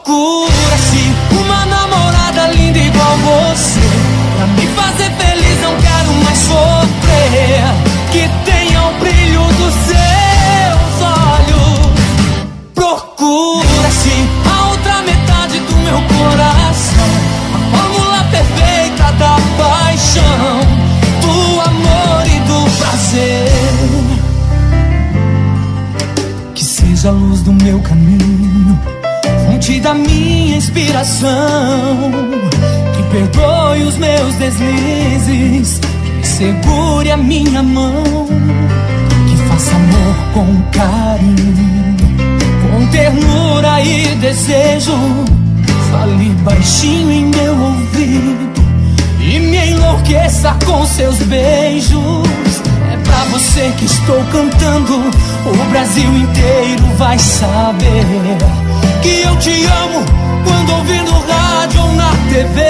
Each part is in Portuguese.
Procura-se uma namorada linda igual você, pra me fazer feliz, não quero mais sofrer. Que tenha o brilho dos seus olhos. Procura-se a outra metade do meu coração, a fórmula perfeita da paixão, do amor e do prazer. Que seja a luz do meu caminho, fonte da minha inspiração, que perdoe os meus deslizes, que segure a minha mão, que faça amor com carinho, com ternura e desejo. Fale baixinho em meu ouvido e me enlouqueça com seus beijos. É pra você que estou cantando, o Brasil inteiro vai saber que eu te amo quando ouvir no rádio ou na TV.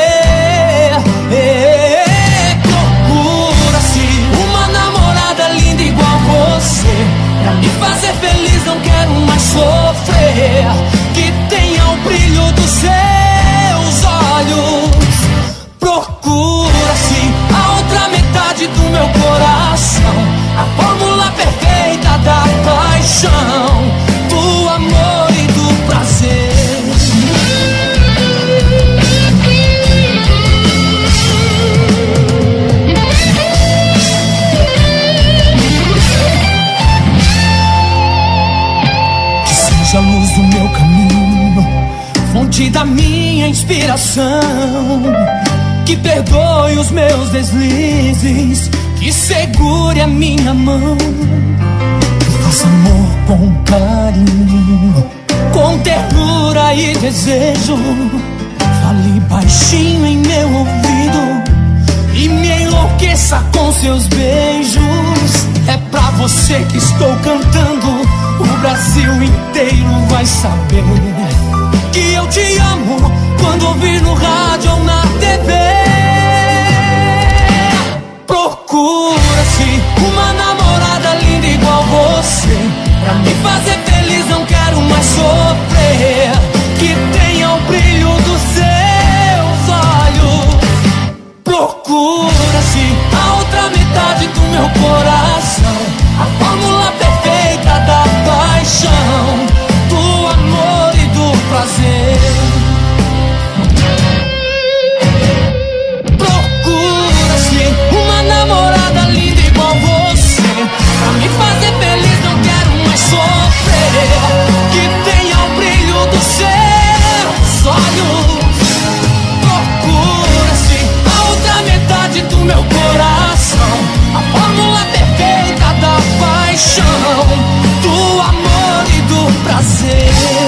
Procura-se uma namorada linda igual você, pra me fazer feliz, não quero mais sofrer. Que tenha o brilho dos seus olhos. Procura-se a outra metade do meu coração, a fórmula perfeita da paixão, do amor e do prazer. Que seja a luz do meu caminho, fonte da minha inspiração, que perdoe os meus deslizes, que segure a minha mão, que faça amor com carinho, com ternura e desejo. Fale baixinho em meu ouvido e me enlouqueça com seus beijos. É pra você que estou cantando, o Brasil inteiro vai saber que eu te amo quando ouvir no rádio ou na TV. Procura-se uma namorada linda igual você, pra me fazer feliz, não quero mais sofrer. Que tenha o brilho dos seus olhos. Procura-se a outra metade do meu coração, a fórmula perfeita da paixão, do amor e do prazer. Procura-se uma namorada linda igual você, pra me fazer feliz, não quero mais sofrer. Que tenha o brilho dos seus olhos. Procura-se a outra metade do meu coração, a fórmula perfeita da paixão, do amor e do prazer.